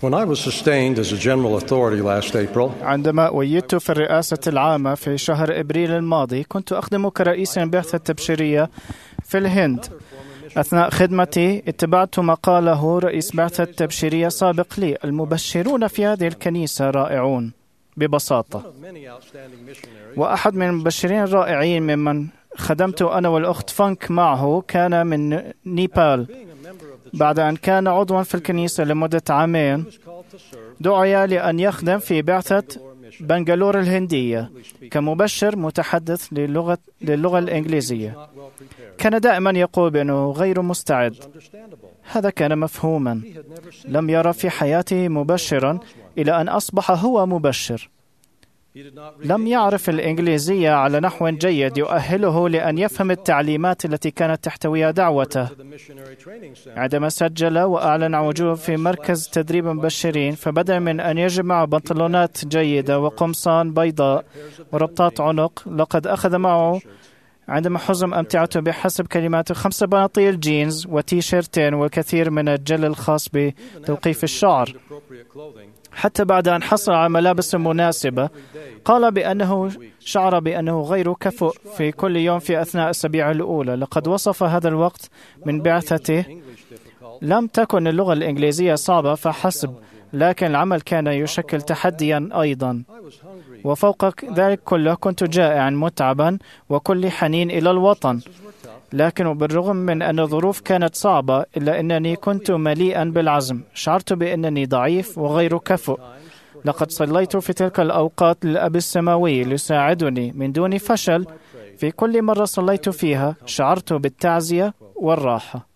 When I was sustained as a general authority last April, عندما أويدت في الرئاسة العامة في شهر إبريل الماضي، كنت أخدم كرئيس البعثة التبشيرية في الهند. أثناء خدمتي اتبعت ما قاله رئيس بعثة تبشيرية سابق لي: المبشرون في هذه الكنيسة رائعون ببساطة. وأحد من المبشرين الرائعين ممن خدمت أنا والأخت فانك معه كان من نيبال. بعد أن كان عضوا في الكنيسة لمدة عامين، دعي لأن يخدم في بعثة بنغالور الهندية كمبشر متحدث للغة الإنجليزية. كان دائما يقول بأنه غير مستعد. هذا كان مفهوما. لم يرى في حياته مبشرا إلى أن أصبح هو مبشر. لم يعرف الإنجليزية على نحو جيد يؤهله لأن يفهم التعليمات التي كانت تحتويها دعوته. عندما سجل وأعلن وجوده في مركز تدريب مبشرين، فبدأ من أن يجمع بنطلونات جيدة وقمصان بيضاء وربطات عنق، لقد أخذ معه عندما حزم أمتعته بحسب كلماته 5 بناطيل جينز وتيشيرتين والكثير من الجل الخاص بتلقيف الشعر. حتى بعد أن حصل على ملابس مناسبة، قال بأنه شعر بأنه غير كفؤ في كل يوم في أثناء الأسابيع الأولى. لقد وصف هذا الوقت من بعثته: لم تكن اللغة الإنجليزية صعبة فحسب، لكن العمل كان يشكل تحديا أيضا. وفوق ذلك كله كنت جائعا متعبا وكل حنين إلى الوطن. لكن بالرغم من أن الظروف كانت صعبة، إلا أنني كنت مليئا بالعزم. شعرت بأنني ضعيف وغير كفؤ. لقد صليت في تلك الأوقات للأب السماوي ليساعدني من دون فشل. في كل مرة صليت فيها شعرت بالتعزية والراحة.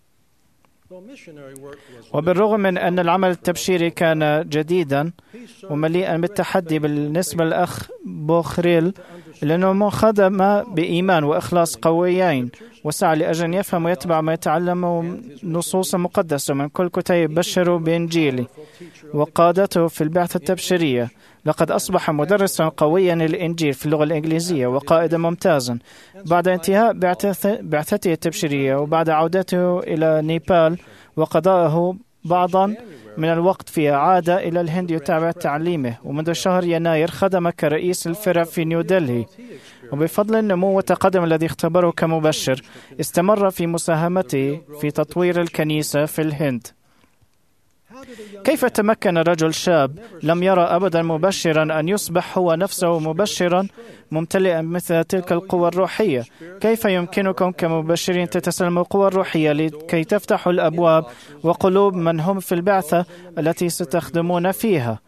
وبالرغم من أن العمل التبشيري كان جديدا ومليئا بالتحدي بالنسبة للأخ بوخريل، لأنه خدم بإيمان وإخلاص قويين، وسعى لأجل أن يفهم ويتبع ما يتعلم نصوص مقدسة من كل كتاب يبشر بإنجيلي وقادته في البعثة التبشيرية. لقد أصبح مدرسا قويا للإنجيل في اللغة الإنجليزية وقائدا ممتازا. بعد انتهاء بعثته التبشيرية وبعد عودته إلى نيبال وقضائه بعضا من الوقت فيها، عاد إلى الهند يتابع تعليمه. ومنذ شهر يناير خدم كرئيس الفرع في نيودلهي. وبفضل النمو والتقدم الذي اختبره كمبشر، استمر في مساهمته في تطوير الكنيسة في الهند. كيف تمكن رجل شاب لم يرى أبدا مبشرا أن يصبح هو نفسه مبشرا ممتلئا مثل تلك القوى الروحية؟ كيف يمكنكم كمبشرين تتسلموا القوى الروحية لكي تفتحوا الأبواب وقلوب من هم في البعثة التي ستخدمون فيها؟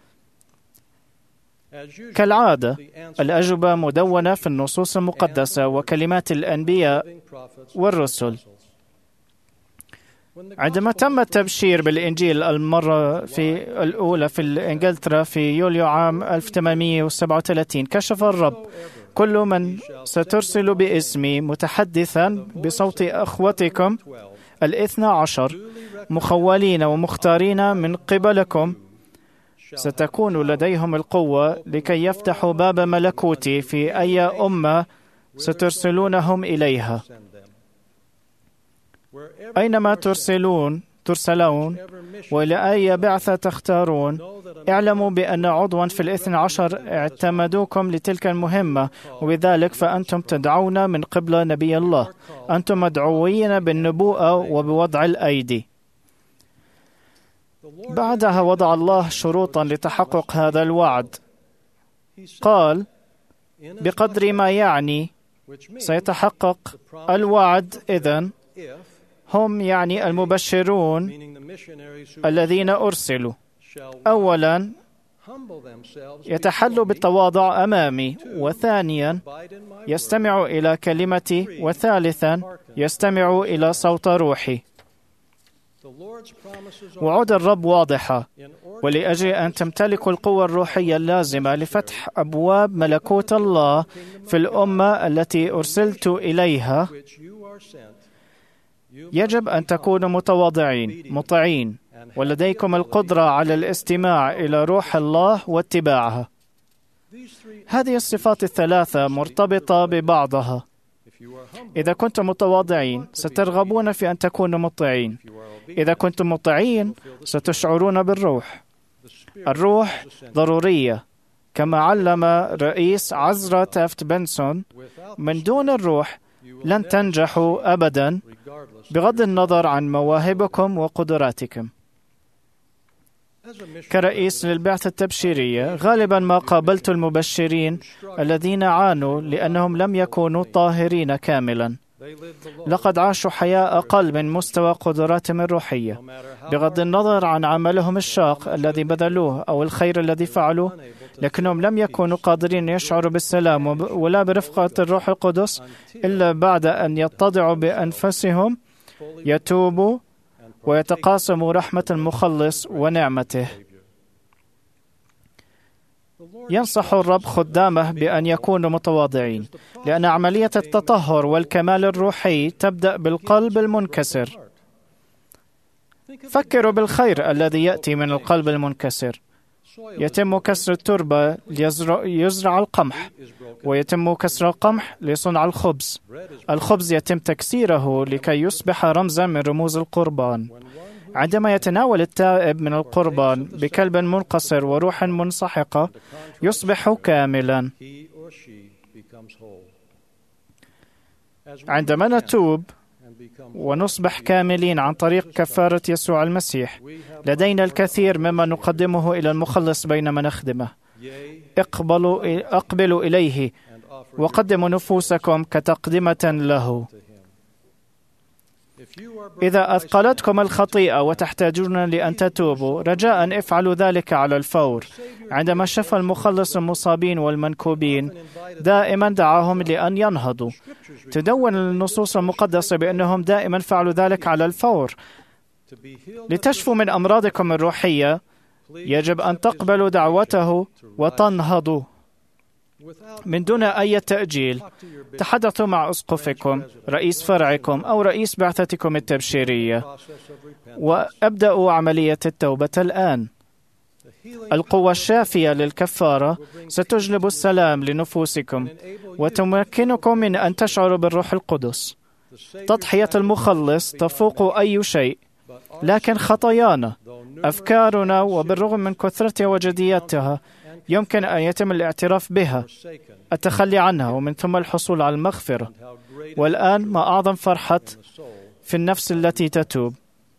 كالعادة، الأجوبة مدونة في النصوص المقدسة وكلمات الأنبياء والرسل. عندما تم التبشير بالإنجيل المرة الأولى في إنجلترا في يوليو عام 1837، كشف الرب: كل من سترسل باسمي متحدثا بصوت أخوتكم 12 مخولين ومختارين من قبلكم، ستكون لديهم القوة لكي يفتحوا باب ملكوتي في أي أمة سترسلونهم إليها. أينما ترسلون وإلى أي بعثة تختارون، اعلموا بأن عضوا في 12 اعتمدوكم لتلك المهمة، وبذلك فأنتم تدعون من قبل نبي الله. أنتم مدعوين بالنبوءة وبوضع الأيدي. بعدها وضع الله شروطا لتحقق هذا الوعد. قال: بقدر ما يعني سيتحقق الوعد إذن هم، يعني المبشرون الذين أرسلوا، أولا يتحلوا بالتواضع أمامي، وثانيا يستمعوا إلى كلمتي، وثالثا يستمعوا إلى صوت روحي. وعود الرب واضحة: ولأجل أن تمتلكوا القوة الروحية اللازمة لفتح أبواب ملكوت الله في الأمة التي أرسلت إليها، يجب أن تكونوا متواضعين مطيعين ولديكم القدرة على الاستماع إلى روح الله واتباعها. هذه الصفات الثلاثة مرتبطة ببعضها. إذا كنتم متواضعين سترغبون في أن تكونوا مطيعين. إذا كنتم مطيعين ستشعرون بالروح. الروح ضرورية، كما علم رئيس عزرا تافت بنسون: من دون الروح لن تنجحوا أبدا بغض النظر عن مواهبكم وقدراتكم. كرئيس للبعثة التبشيرية غالبا ما قابلت المبشرين الذين عانوا لأنهم لم يكونوا طاهرين كاملا. لقد عاشوا حياة أقل من مستوى قدراتهم الروحية، بغض النظر عن عملهم الشاق الذي بذلوه أو الخير الذي فعلوه، لكنهم لم يكونوا قادرين يشعروا بالسلام ولا برفقة الروح القدس إلا بعد أن يتضعوا بأنفسهم، يتوبوا ويتقاسموا رحمة المخلص ونعمته. ينصح الرب خدامه بأن يكونوا متواضعين، لأن عملية التطهر والكمال الروحي تبدأ بالقلب المنكسر. فكروا بالخير الذي يأتي من القلب المنكسر. يتم كسر التربة ليزرع القمح، ويتم كسر القمح لصنع الخبز. الخبز يتم تكسيره لكي يصبح رمزا من رموز القربان. عندما يتناول التائب من القربان بقلب منقصر وروح منسحقة يصبح كاملا. عندما نتوب ونصبح كاملين عن طريق كفارة يسوع المسيح، لدينا الكثير مما نقدمه إلى المخلص بينما نخدمه. أقبلوا إليه وقدموا نفوسكم كتقدمة له. إذا أثقلتكم الخطيئة وتحتاجون لأن تتوبوا، رجاء افعلوا ذلك على الفور. عندما شفى المخلص المصابين والمنكوبين دائما دعاهم لأن ينهضوا. تدون النصوص المقدسة بأنهم دائما فعلوا ذلك على الفور. لتشفوا من أمراضكم الروحية يجب أن تقبلوا دعوته وتنهضوا من دون أي تأجيل. تحدثوا مع أسقفكم، رئيس فرعكم أو رئيس بعثتكم التبشيرية، وابدأوا عملية التوبة الآن. القوة الشافية للكفارة ستجلب السلام لنفوسكم وتمكنكم من أن تشعروا بالروح القدس. تضحية المخلص تفوق أي شيء، لكن خطايانا، أفكارنا، وبالرغم من كثرتها وجديتها، يمكن أن يتم الاعتراف بها، التخلي عنها، ومن ثم الحصول على المغفرة. والآن ما أعظم فرحة في النفس التي تتوب.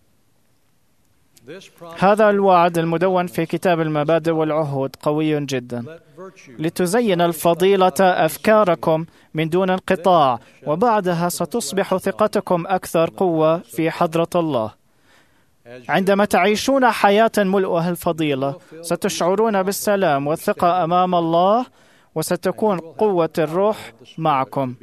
هذا الوعد المدون في كتاب المبادئ والعهود قوي جدا. لتزين الفضيلة أفكاركم من دون انقطاع، وبعدها ستصبح ثقتكم أكثر قوة في حضرة الله. عندما تعيشون حياة ملؤها الفضيلة ستشعرون بالسلام والثقة أمام الله، وستكون قوة الروح معكم.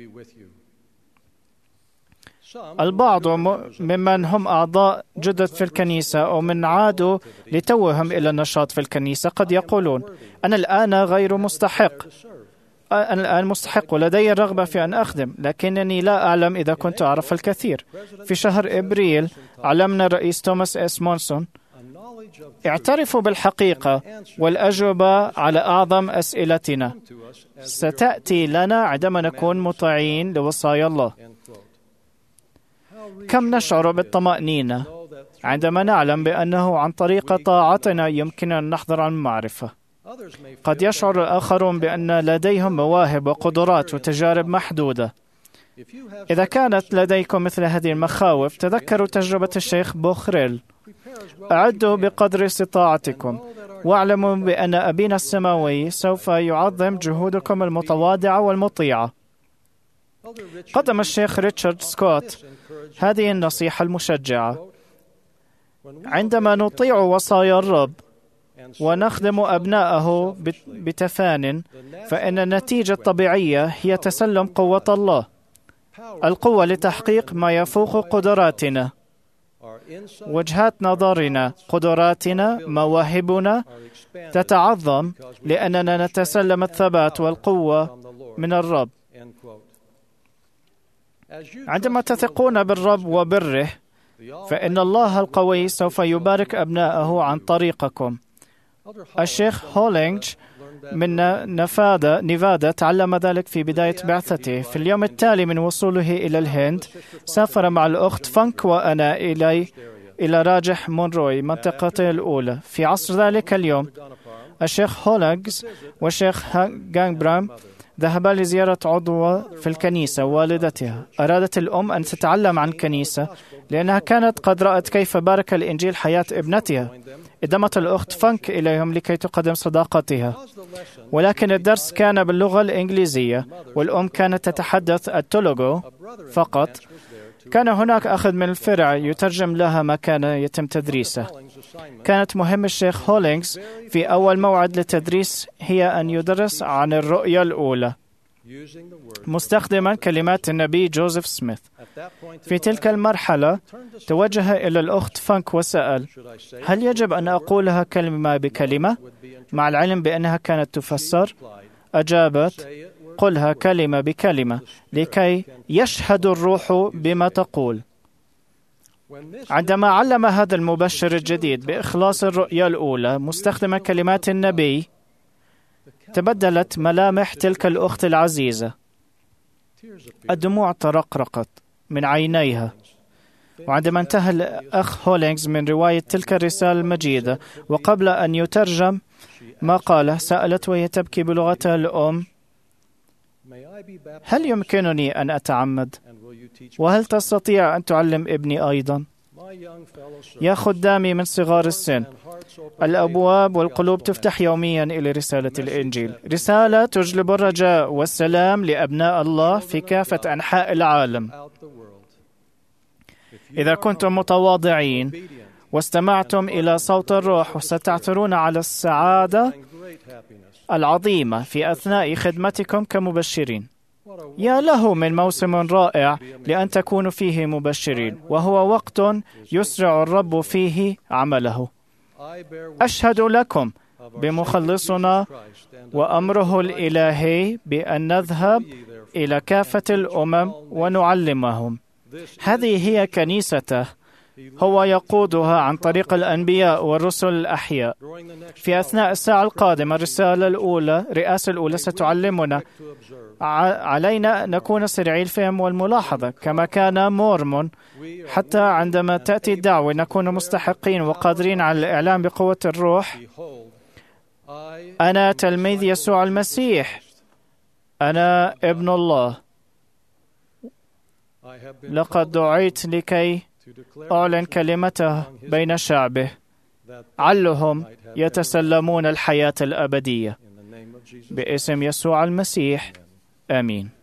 البعض ممن هم أعضاء جدد في الكنيسة أو من عادوا لتوهم إلى النشاط في الكنيسة قد يقولون: أنا الآن غير مستحق، أنا الآن مستحق ولدي الرغبة في أن أخدم، لكنني لا أعلم إذا كنت أعرف الكثير. في شهر إبريل علمنا الرئيس توماس إس مونسون: اعترفوا بالحقيقة والأجوبة على أعظم أسئلتنا ستأتي لنا عندما نكون مطيعين لوصايا الله. كم نشعر بالطمأنينة عندما نعلم بأنه عن طريق طاعتنا يمكننا أن نحضر عن المعرفة. قد يشعر الآخرون بأن لديهم مواهب وقدرات وتجارب محدودة. إذا كانت لديكم مثل هذه المخاوف، تذكروا تجربة الشيخ بوخريل: أعدوا بقدر استطاعتكم، واعلموا بأن أبينا السماوي سوف يعظم جهودكم المتواضعة والمطيعة. قدم الشيخ ريتشارد سكوت هذه النصيحة المشجعة: عندما نطيع وصايا الرب ونخدم أبناءه بتفان، فإن النتيجة الطبيعية هي تسلم قوة الله، القوة لتحقيق ما يفوق قدراتنا، وجهات نظرنا، قدراتنا، مواهبنا تتعظم لأننا نتسلم الثبات والقوة من الرب. عندما تثقون بالرب وبره، فإن الله القوي سوف يبارك أبناءه عن طريقكم. الشيخ هولينج من نيفادا تعلم ذلك في بداية بعثته. في اليوم التالي من وصوله إلى الهند، سافر مع الأخت فانك وأنا إلى راجح مونروي منطقته الأولى. في عصر ذلك اليوم الشيخ هولينغز والشيخ غانغبرام ذهبا لزيارة عضوة في الكنيسة والدتها. أرادت الأم أن تتعلم عن الكنيسة لأنها كانت قد رأت كيف بارك الإنجيل حياة ابنتها. انضمت الأخت فانك إليهم لكي تقدم صداقتها، ولكن الدرس كان باللغة الإنجليزية والأم كانت تتحدث التولوغو فقط. كان هناك أخذ من الفرع يترجم لها ما كان يتم تدريسه. كانت مهم الشيخ هولينغز في أول موعد للتدريس هي أن يدرس عن الرؤية الأولى مستخدما كلمات النبي جوزيف سميث. في تلك المرحلة توجه إلى الأخت فانك وسأل: هل يجب أن أقولها كلمة بكلمة مع العلم بأنها كانت تفسر؟ أجابت: قلها كلمة بكلمة لكي يشهد الروح بما تقول. عندما علم هذا المبشر الجديد بإخلاص الرؤيا الأولى مستخدما كلمات النبي، تبدلت ملامح تلك الأخت العزيزة. الدموع ترقرقت من عينيها. وعندما انتهى الأخ هولينغز من رواية تلك الرسالة المجيدة وقبل أن يترجم ما قاله، سألت وهي تبكي بلغتها الأم: هل يمكنني أن أتعمد؟ وهل تستطيع أن تعلم ابني أيضا؟ يا خدامي من صغار السن، الأبواب والقلوب تفتح يوميا إلى رسالة الإنجيل، رسالة تجلب الرجاء والسلام لأبناء الله في كافة أنحاء العالم. إذا كنتم متواضعين واستمعتم إلى صوت الروح وستعثرون على السعادة العظيمة في أثناء خدمتكم كمبشرين. يا له من موسم رائع لأن تكونوا فيه مبشرين، وهو وقت يسرع الرب فيه عمله. أشهد لكم بمخلصنا وأمره الإلهي بأن نذهب إلى كافة الأمم ونعلمهم. هذه هي كنيسته، هو يقودها عن طريق الأنبياء والرسل الأحياء. في أثناء الساعة القادمة الرئاسة الأولى ستعلمنا علينا أن نكون سريعي الفهم والملاحظة كما كان مورمون، حتى عندما تأتي الدعوة نكون مستحقين وقادرين على الإعلام بقوة الروح: أنا تلميذ يسوع المسيح، أنا ابن الله. لقد دعيت لكي أعلن كلمته بين شعبه، علهم يتسلمون الحياة الأبدية. باسم يسوع المسيح، آمين.